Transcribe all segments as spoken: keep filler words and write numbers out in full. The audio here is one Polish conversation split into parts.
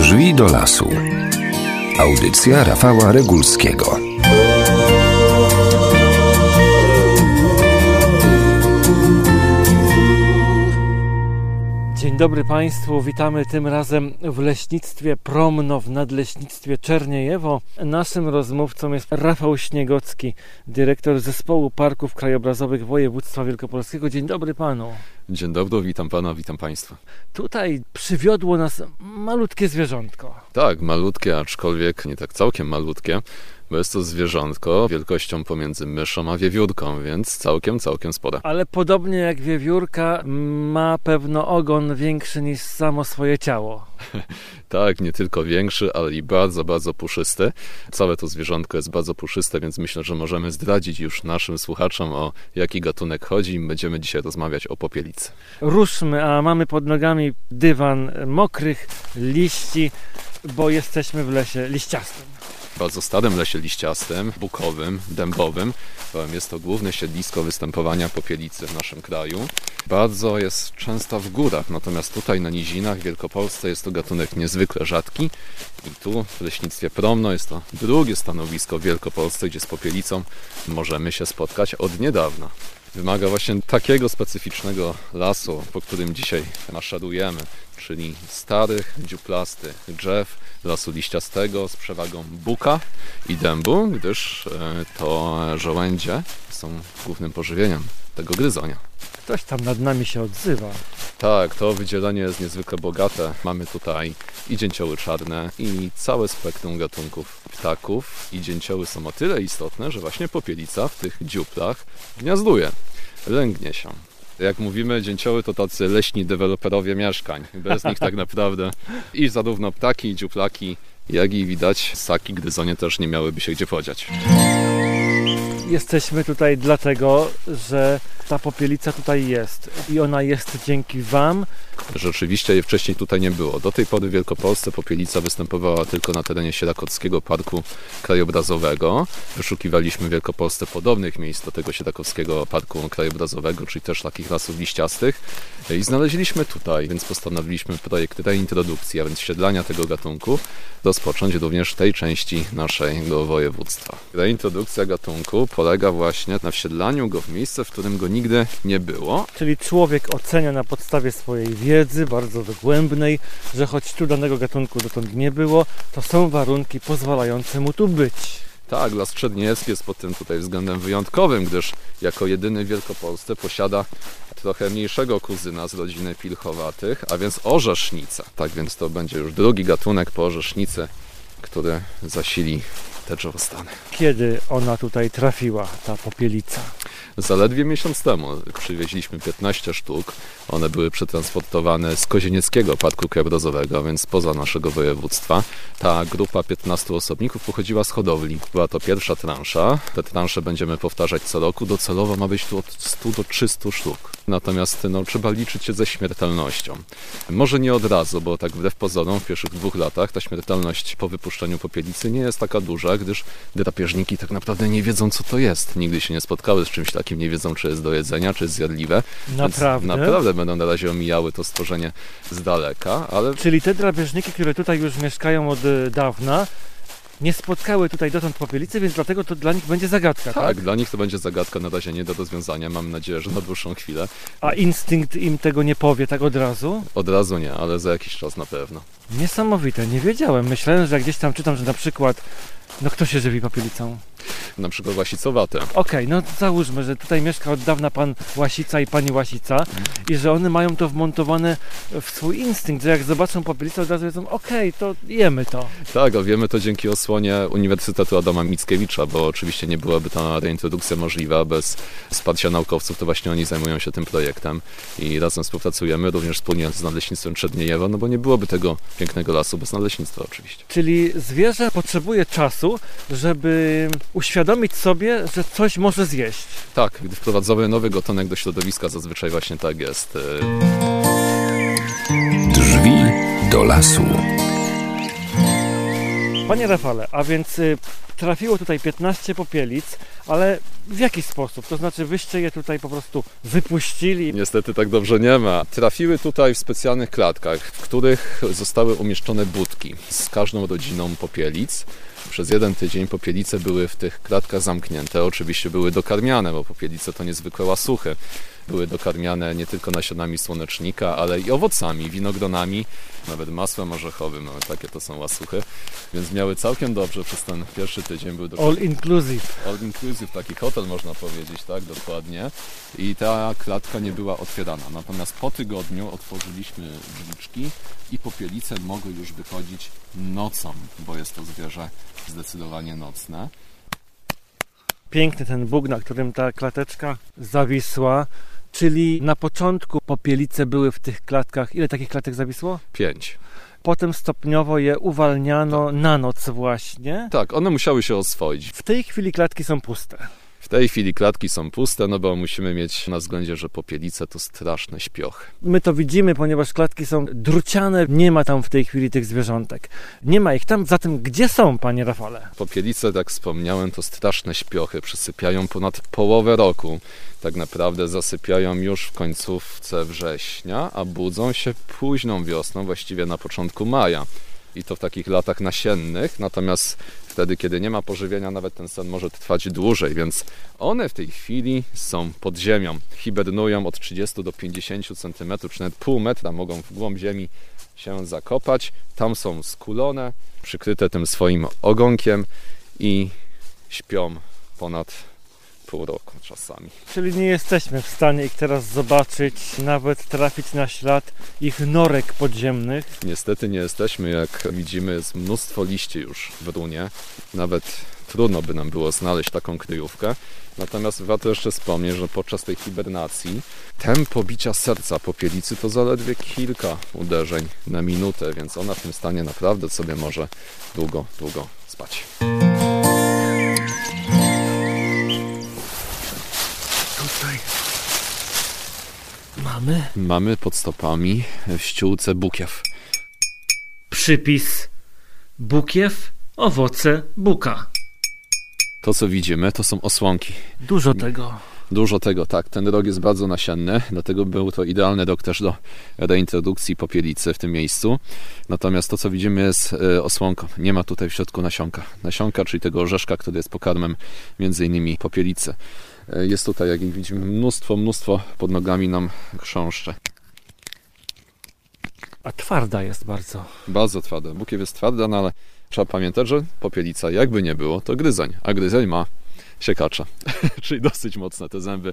Drzwi do lasu. Audycja Rafała Regulskiego. Dzień dobry Państwu, witamy tym razem w leśnictwie Promno, w Nadleśnictwie Czerniejewo. Naszym rozmówcą jest Rafał Śniegocki, dyrektor Zespołu Parków Krajobrazowych Województwa Wielkopolskiego. Dzień dobry Panu. Dzień dobry, witam Pana, witam Państwa. Tutaj przywiodło nas malutkie zwierzątko. Tak, malutkie, aczkolwiek nie tak całkiem malutkie, bo jest to zwierzątko wielkością pomiędzy myszą a wiewiórką, więc całkiem, całkiem spore. Ale podobnie jak wiewiórka ma pewno ogon większy niż samo swoje ciało. Tak, nie tylko większy, ale i bardzo, bardzo puszysty. Całe to zwierzątko jest bardzo puszyste, więc myślę, że możemy zdradzić już naszym słuchaczom, o jaki gatunek chodzi. Będziemy dzisiaj rozmawiać o popielicy. Ruszmy, a mamy pod nogami dywan mokrych liści, bo jesteśmy w lesie liściastym. W bardzo starym lesie liściastym, bukowym, dębowym. Jest to główne siedlisko występowania popielicy w naszym kraju. Bardzo jest częsta w górach, natomiast tutaj na nizinach w Wielkopolsce jest to gatunek niezwykle rzadki. I tu w leśnictwie Promno jest to drugie stanowisko w Wielkopolsce, gdzie z popielicą możemy się spotkać od niedawna. Wymaga właśnie takiego specyficznego lasu, po którym dzisiaj maszerujemy, czyli starych, dziuplastych drzew, lasu liściastego z przewagą buka i dębu, gdyż to żołędzie są głównym pożywieniem tego gryzonia. Ktoś tam nad nami się odzywa. Tak, to wydzielenie jest niezwykle bogate. Mamy tutaj i dzięcioły czarne, i całe spektrum gatunków ptaków. I dzięcioły są o tyle istotne, że właśnie popielica w tych dziuplach gniazduje, lęgnie się. Jak mówimy, dzięcioły to tacy leśni deweloperowie mieszkań. Bez nich tak naprawdę i zarówno ptaki, i dziuplaki, jak i widać ssaki, gryzonie też nie miałyby się gdzie podziać. Jesteśmy tutaj dlatego, że ta popielica tutaj jest i ona jest dzięki Wam. Rzeczywiście jej wcześniej tutaj nie było. Do tej pory w Wielkopolsce popielica występowała tylko na terenie Sierakowskiego Parku Krajobrazowego. Wyszukiwaliśmy w Wielkopolsce podobnych miejsc do tego Sierakowskiego Parku Krajobrazowego, czyli też takich lasów liściastych, i znaleźliśmy tutaj, więc postanowiliśmy projekt reintrodukcji, a więc siedlania tego gatunku, rozpocząć również w tej części naszego województwa. Reintrodukcja gatunku polega właśnie na wsiedlaniu go w miejsce, w którym go nigdy nie było. Czyli człowiek ocenia na podstawie swojej wiedzy, bardzo dogłębnej, że choć tu danego gatunku dotąd nie było, to są warunki pozwalające mu tu być. Tak, las czerniejewski jest pod tym tutaj względem wyjątkowym, gdyż jako jedyny w Wielkopolsce posiada trochę mniejszego kuzyna z rodziny pilchowatych, a więc orzesznicę. Tak więc to będzie już drugi gatunek po orzesznicy, który zasili te drzewostany. Kiedy ona tutaj trafiła, ta popielica? Zaledwie miesiąc temu przywieźliśmy piętnaście sztuk. One były przetransportowane z Kozienieckiego Parku Krajobrazowego, więc spoza naszego województwa. Ta grupa piętnastu osobników pochodziła z hodowli. Była to pierwsza transza. Te transze będziemy powtarzać co roku. Docelowo ma być tu od stu do trzystu sztuk. Natomiast no, trzeba liczyć się ze śmiertelnością. Może nie od razu, bo tak wbrew pozorom w pierwszych dwóch latach ta śmiertelność po wypuszczeniu popielicy nie jest taka duża, gdyż drapieżniki tak naprawdę nie wiedzą, co to jest. Nigdy się nie spotkały z czymś takim, nie wiedzą, czy jest do jedzenia, czy jest zjadliwe. Naprawdę? Więc naprawdę będą na razie omijały to stworzenie z daleka, ale... Czyli te drapieżniki, które tutaj już mieszkają od dawna, nie spotkały tutaj dotąd popielicy, więc dlatego to dla nich będzie zagadka, tak? Tak, dla nich to będzie zagadka na razie nie do rozwiązania. Mam nadzieję, że na dłuższą chwilę. A instynkt im tego nie powie tak od razu? Od razu nie, ale za jakiś czas na pewno. Niesamowite, nie wiedziałem. Myślałem, że jak gdzieś tam czytam, że na przykład, no kto się żywi popielicą? Na przykład łasicowate. Okej, okay, no załóżmy, że tutaj mieszka od dawna pan Łasica i pani Łasica hmm. i że one mają to wmontowane w swój instynkt, że jak zobaczą popielicę, od razu wiedzą, okej, okay, to jemy to. Tak, a wiemy to dzięki osłonie Uniwersytetu Adama Mickiewicza, bo oczywiście nie byłaby ta reintrodukcja możliwa bez wsparcia naukowców, to właśnie oni zajmują się tym projektem i razem współpracujemy, również wspólnie z Nadleśnictwem Czerniejewo, no bo nie byłoby tego pięknego lasu bez nadleśnictwa oczywiście. Czyli zwierzę potrzebuje czasu, żeby uświadomić sobie, że coś może zjeść. Tak, gdy wprowadzamy nowy gatunek do środowiska, zazwyczaj właśnie tak jest. Drzwi do lasu. Panie Rafale, a więc y, trafiło tutaj piętnaście popielic, ale w jaki sposób? To znaczy wyście je tutaj po prostu wypuścili? Niestety tak dobrze nie ma. Trafiły tutaj w specjalnych klatkach, w których zostały umieszczone budki z każdą rodziną popielic. Przez jeden tydzień popielice były w tych klatkach zamknięte. Oczywiście były dokarmiane, bo popielice to niezwykłe łasuchy. Były dokarmiane nie tylko nasionami słonecznika, ale i owocami, winogronami, nawet masłem orzechowym, no, takie to są łasuchy. Więc miały całkiem dobrze przez ten pierwszy tydzień. Był All inclusive. All inclusive, taki hotel można powiedzieć, tak, dokładnie. I ta klatka nie była otwierana. Natomiast po tygodniu otworzyliśmy drzwiczki i popielice mogły już wychodzić nocą, bo jest to zwierzę zdecydowanie nocne. Piękny ten Bóg, na którym ta klateczka zawisła. Czyli na początku popielice były w tych klatkach. Ile takich klatek zawisło? Pięć. Potem stopniowo je uwalniano tak. na noc właśnie. Tak, one musiały się oswoić. W tej chwili klatki są puste. W tej chwili klatki są puste, no bo musimy mieć na względzie, że popielice to straszne śpiochy. My to widzimy, ponieważ klatki są druciane, nie ma tam w tej chwili tych zwierzątek. Nie ma ich tam, zatem gdzie są, panie Rafale? Popielice, tak wspomniałem, to straszne śpiochy, przysypiają ponad połowę roku. Tak naprawdę zasypiają już w końcówce września, a budzą się późną wiosną, właściwie na początku maja. I to w takich latach nasiennych, natomiast wtedy, kiedy nie ma pożywienia, nawet ten sen może trwać dłużej, więc one w tej chwili są pod ziemią. Hibernują od trzydziestu do pięćdziesięciu centymetrów, czy nawet pół metra mogą w głąb ziemi się zakopać. Tam są skulone, przykryte tym swoim ogonkiem i śpią ponad pół roku czasami. Czyli nie jesteśmy w stanie ich teraz zobaczyć, nawet trafić na ślad ich norek podziemnych. Niestety nie jesteśmy, jak widzimy, jest mnóstwo liści już w runie. Nawet trudno by nam było znaleźć taką kryjówkę. Natomiast warto jeszcze wspomnieć, że podczas tej hibernacji tempo bicia serca popielicy to zaledwie kilka uderzeń na minutę, więc ona w tym stanie naprawdę sobie może długo, długo spać. Tutaj mamy? Mamy pod stopami w ściółce bukiew. Przypis bukiew, owoce buka. To, co widzimy, to są osłonki. Dużo tego. Dużo tego, tak. Ten rok jest bardzo nasienny, dlatego był to idealny rok też do reintrodukcji popielicy w tym miejscu. Natomiast to, co widzimy, jest osłonką. Nie ma tutaj w środku nasionka. Nasionka, czyli tego orzeszka, który jest pokarmem między innymi popielicy. Jest tutaj, jak widzimy, mnóstwo, mnóstwo pod nogami nam chrząszcze. A twarda jest bardzo. Bardzo twarda. Bukiew jest twarda, no ale trzeba pamiętać, że popielica, jakby nie było, to gryzeń. A gryzeń ma siekacza. Czyli dosyć mocne te zęby.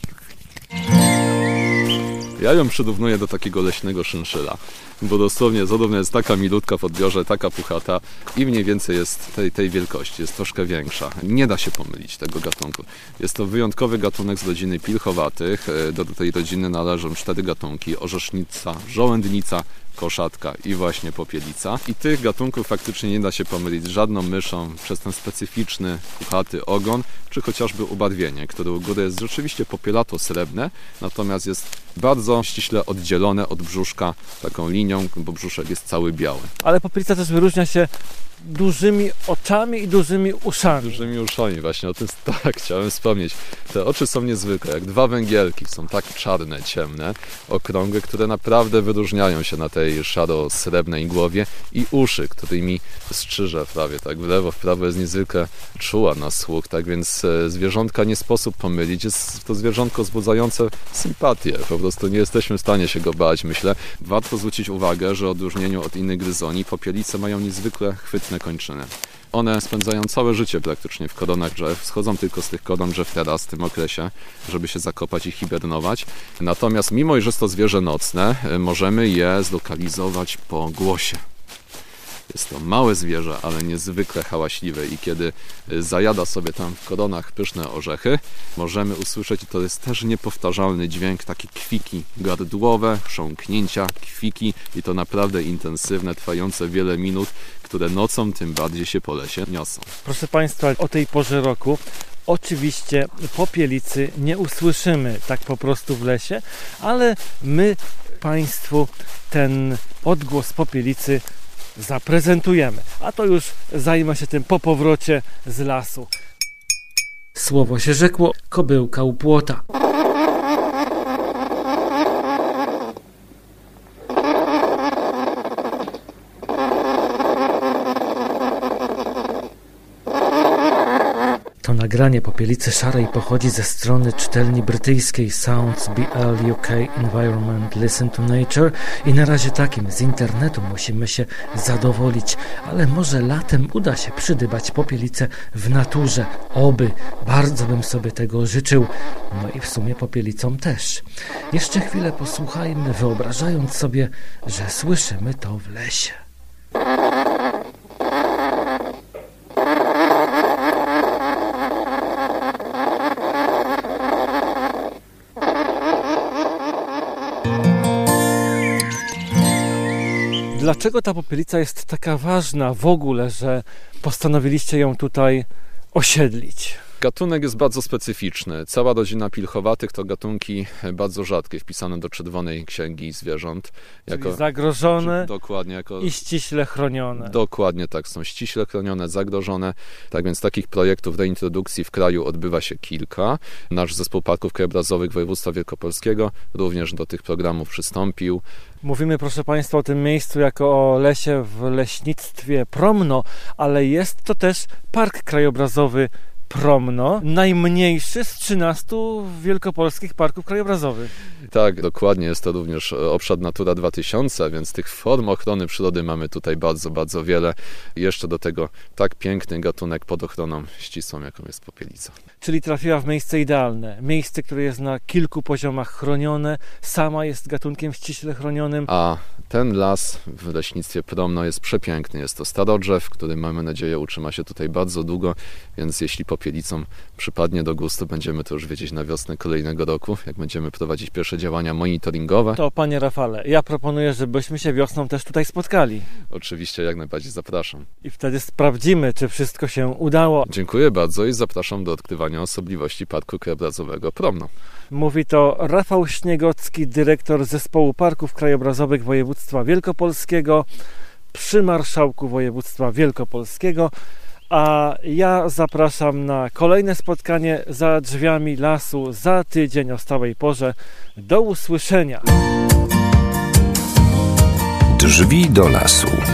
Ja ją przyrównuję do takiego leśnego szynszyla, bo dosłownie zarówno jest taka milutka w odbiorze, taka puchata i mniej więcej jest tej, tej wielkości, jest troszkę większa. Nie da się pomylić tego gatunku. Jest to wyjątkowy gatunek z rodziny pilchowatych. Do tej rodziny należą cztery gatunki: orzesznica, żołędnica, koszatka i właśnie popielica. I tych gatunków faktycznie nie da się pomylić z żadną myszą przez ten specyficzny, puchaty ogon, czy chociażby ubarwienie, które u góry jest rzeczywiście popielato-srebrne, natomiast jest bardzo ściśle oddzielone od brzuszka taką linią, bo brzuszek jest cały biały. Ale popielica też wyróżnia się dużymi oczami i dużymi uszami. Dużymi uszami, właśnie o tym tak chciałem wspomnieć. Te oczy są niezwykłe, jak dwa węgielki, są tak czarne, ciemne, okrągłe, które naprawdę wyróżniają się na tej szaro-srebrnej głowie, i uszy, którymi strzyże prawie tak w lewo, w prawo, jest niezwykle czuła na słuch, tak więc zwierzątka nie sposób pomylić. Jest to zwierzątko wzbudzające sympatię, po prostu nie jesteśmy w stanie się go bać, myślę. Warto zwrócić uwagę, że w odróżnieniu od innych gryzoni popielice mają niezwykle chwytne kończyny. One spędzają całe życie praktycznie w koronach drzew, schodzą tylko z tych koron drzew teraz, w tym okresie, żeby się zakopać i hibernować. Natomiast mimo, iż jest to zwierzę nocne, możemy je zlokalizować po głosie. Jest to małe zwierzę, ale niezwykle hałaśliwe, i kiedy zajada sobie tam w koronach pyszne orzechy, możemy usłyszeć, i to jest też niepowtarzalny dźwięk, takie kwiki gardłowe, chrząknięcia, kwiki, i to naprawdę intensywne, trwające wiele minut, które nocą tym bardziej się po lesie niosą. Proszę Państwa, o tej porze roku oczywiście popielicy nie usłyszymy tak po prostu w lesie, ale my Państwu ten odgłos popielicy zaprezentujemy. A to już zajmę się tym po powrocie z lasu. Słowo się rzekło, kobyłka u płota. To nagranie popielicy szarej pochodzi ze strony czytelni brytyjskiej Sounds B L U K Environment Listen to Nature i na razie takim z internetu musimy się zadowolić, ale może latem uda się przydybać popielicę w naturze. Oby, bardzo bym sobie tego życzył, no i w sumie popielicom też. Jeszcze chwilę posłuchajmy, wyobrażając sobie, że słyszymy to w lesie. Dlaczego ta popielica jest taka ważna w ogóle, że postanowiliście ją tutaj osiedlić? Gatunek jest bardzo specyficzny. Cała rodzina pilchowatych to gatunki bardzo rzadkie, wpisane do Czerwonej Księgi Zwierząt. Jako, Czyli zagrożone dokładnie, jako, i ściśle chronione. Dokładnie tak, są ściśle chronione, zagrożone. Tak więc takich projektów reintrodukcji w kraju odbywa się kilka. Nasz Zespół Parków Krajobrazowych Województwa Wielkopolskiego również do tych programów przystąpił. Mówimy, proszę Państwa, o tym miejscu jako o lesie w leśnictwie Promno, ale jest to też Park Krajobrazowy Promno, najmniejszy z trzynastu wielkopolskich parków krajobrazowych. Tak, dokładnie, jest to również obszar Natura dwa tysiące, więc tych form ochrony przyrody mamy tutaj bardzo, bardzo wiele. I jeszcze do tego tak piękny gatunek pod ochroną ścisłą, jaką jest popielica. Czyli trafiła w miejsce idealne. Miejsce, które jest na kilku poziomach chronione, sama jest gatunkiem ściśle chronionym. A ten las w leśnictwie Promno jest przepiękny. Jest to starodrzew, który mamy nadzieję utrzyma się tutaj bardzo długo, więc jeśli popielicom przypadnie do gustu, będziemy to już wiedzieć na wiosnę kolejnego roku, jak będziemy prowadzić pierwsze działania monitoringowe. To panie Rafale, ja proponuję, żebyśmy się wiosną też tutaj spotkali. Oczywiście, jak najbardziej zapraszam. I wtedy sprawdzimy, czy wszystko się udało. Dziękuję bardzo i zapraszam do odkrywania osobliwości Parku Krajobrazowego Promno. Mówi to Rafał Śniegocki, dyrektor Zespołu Parków Krajobrazowych Województwa Wielkopolskiego przy Marszałku Województwa Wielkopolskiego. A ja zapraszam na kolejne spotkanie za drzwiami lasu za tydzień o stałej porze. Do usłyszenia. Drzwi do lasu.